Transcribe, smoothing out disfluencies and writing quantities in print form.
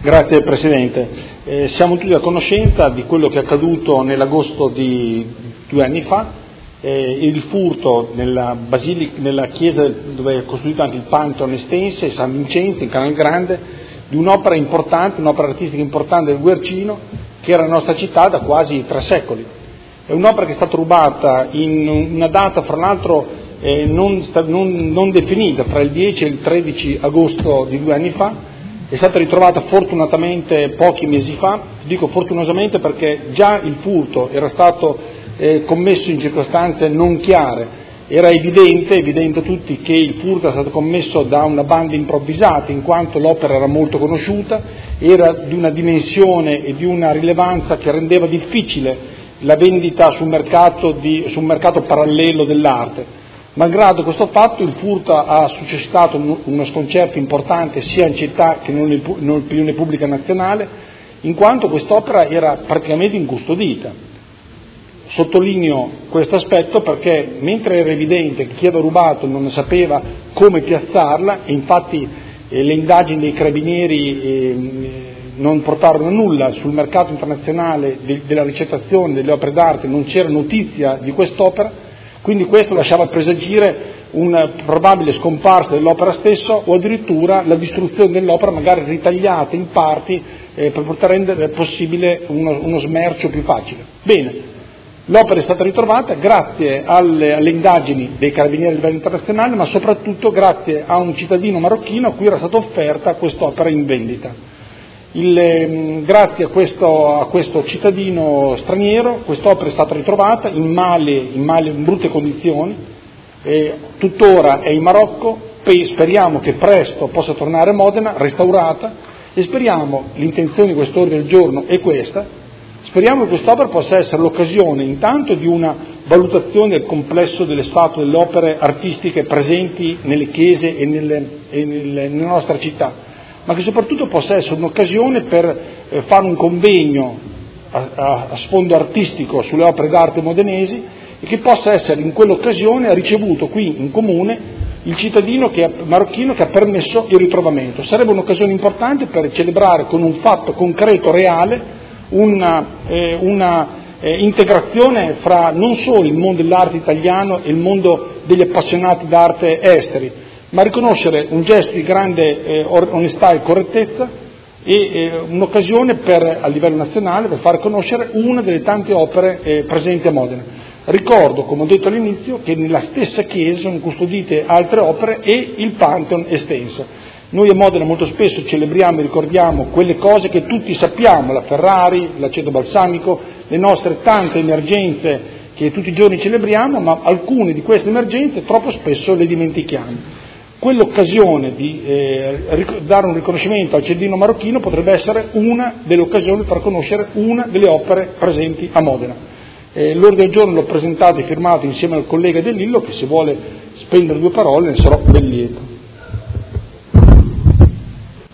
Grazie Presidente. Siamo tutti a conoscenza di quello che è accaduto nell'agosto di 2 anni fa, il furto nella chiesa dove è costruito anche il Pantheon Estense, San Vincenzo, in Canal Grande, di un'opera importante, un'opera artistica importante del Guercino, che era nella nostra città da quasi 3 secoli. È un'opera che è stata rubata in una data, fra l'altro, non definita, fra il 10 e il 13 agosto di 2 anni fa. È stata ritrovata fortunatamente pochi mesi fa, dico fortunosamente perché già il furto era stato commesso in circostanze non chiare, era evidente a tutti che il furto era stato commesso da una banda improvvisata, in quanto l'opera era molto conosciuta, era di una dimensione e di una rilevanza che rendeva difficile la vendita sul mercato parallelo dell'arte. Malgrado questo fatto, il furto ha suscitato uno sconcerto importante sia in città che nell'opinione pubblica nazionale, in quanto quest'opera era praticamente incustodita. Sottolineo questo aspetto perché, mentre era evidente che chi aveva rubato non sapeva come piazzarla, e infatti le indagini dei carabinieri non portarono a nulla sul mercato internazionale della ricettazione delle opere d'arte, non c'era notizia di quest'opera. Quindi questo lasciava presagire una probabile scomparsa dell'opera stessa o addirittura la distruzione dell'opera, magari ritagliata in parti per poter rendere possibile uno smercio più facile. Bene, l'opera è stata ritrovata grazie alle indagini dei carabinieri a livello internazionale, ma soprattutto grazie a un cittadino marocchino a cui era stata offerta quest'opera in vendita. Grazie a questo cittadino straniero quest'opera è stata ritrovata in brutte condizioni, tuttora è in Marocco, speriamo che presto possa tornare a Modena restaurata e speriamo, l'intenzione di quest'ordine del giorno è questa, speriamo che quest'opera possa essere l'occasione intanto di una valutazione del complesso delle statue delle opere artistiche presenti nelle chiese e nella nostra città, ma che soprattutto possa essere un'occasione per fare un convegno a sfondo artistico sulle opere d'arte modenesi e che possa essere in quell'occasione ricevuto qui in comune il cittadino marocchino che ha permesso il ritrovamento. Sarebbe un'occasione importante per celebrare con un fatto concreto, reale, una integrazione fra non solo il mondo dell'arte italiano e il mondo degli appassionati d'arte esteri, ma riconoscere un gesto di grande onestà e correttezza e un'occasione a livello nazionale per far conoscere una delle tante opere presenti a Modena. Ricordo, come ho detto all'inizio, che nella stessa chiesa sono custodite altre opere e il Pantheon Estense. Noi a Modena molto spesso celebriamo e ricordiamo quelle cose che tutti sappiamo, la Ferrari, l'aceto balsamico, le nostre tante emergenze che tutti i giorni celebriamo, ma alcune di queste emergenze troppo spesso le dimentichiamo. Quell'occasione di dare un riconoscimento al cittadino marocchino potrebbe essere una delle occasioni per far conoscere una delle opere presenti a Modena. L'ordine del giorno l'ho presentato e firmato insieme al collega De Lillo, che se vuole spendere 2 parole ne sarò ben lieto.